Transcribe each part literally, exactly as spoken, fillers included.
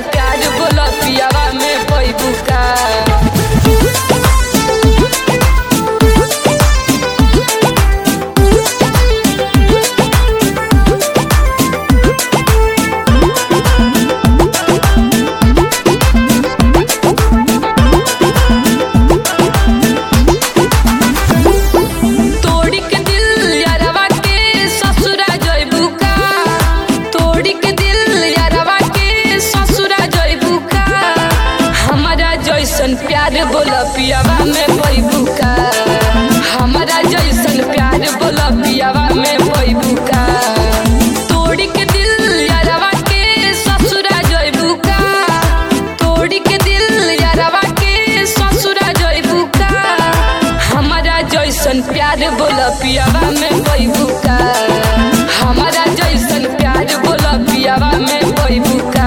प्यार बोला पियावा में पैबू का। प्यार बोला पियावा में पैबू का, हमारा जैसन प्यार बोला पियावा में पैबू का। तोड़ी के दिल यारवा के ससुरा जइबू का, तोड़ी के दिल यारवा के ससुरा जइबू का। हमारा जैसन प्यार बोला पियावा में पैबू का, हमारा जैसन प्यार बोला पियावा में पैबू का।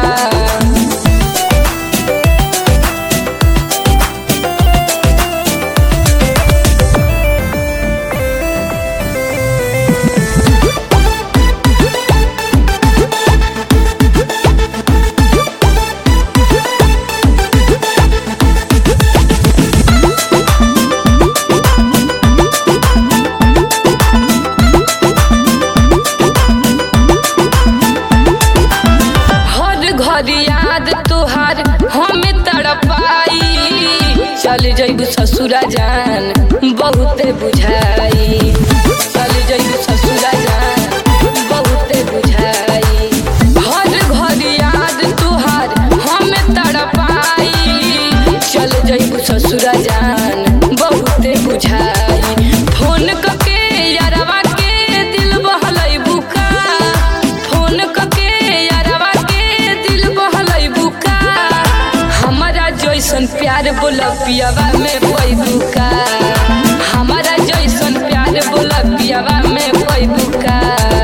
याद तुहार हमें तड़पाई, चल जइबू ससुरा जान बहुते बुझाई, चल जइबू ससुरा जान बहुते बुझाई। हर घर याद तुहार हमें तड़पाई, चल जइबू ससुरा जान बहुते बुझाई। फोन करके यारवा के दिल बहलैबू का, फोन करके प्यार बोला पियावा में पैबू का, हमारा जैसन प्यार बोला पियावा में पैबू का।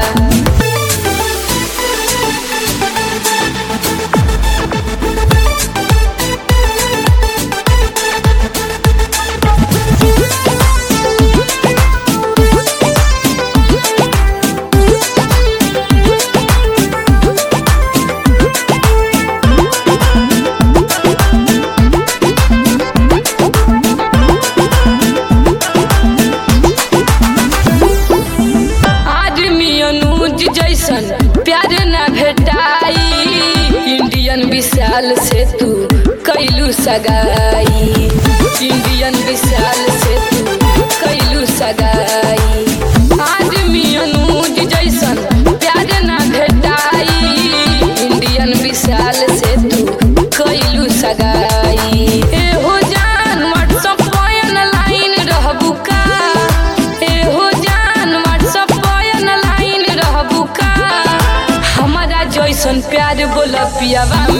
प्यार ना भेटाई, इंडियन विशाल से तू कैलू सगाई, इंडियन विशाल से तू कैलू सगाई। आदमी अनुज जैसन प्यार ना भेटाई, इंडियन विशाल से तू कैलू सगाई। एहो जान व्हाट्सएप पर लाइन रहबू का, एहो जान व्हाट्सएप पर लाइन रहबू का। हमारा जैसन प्यार बोला पियावा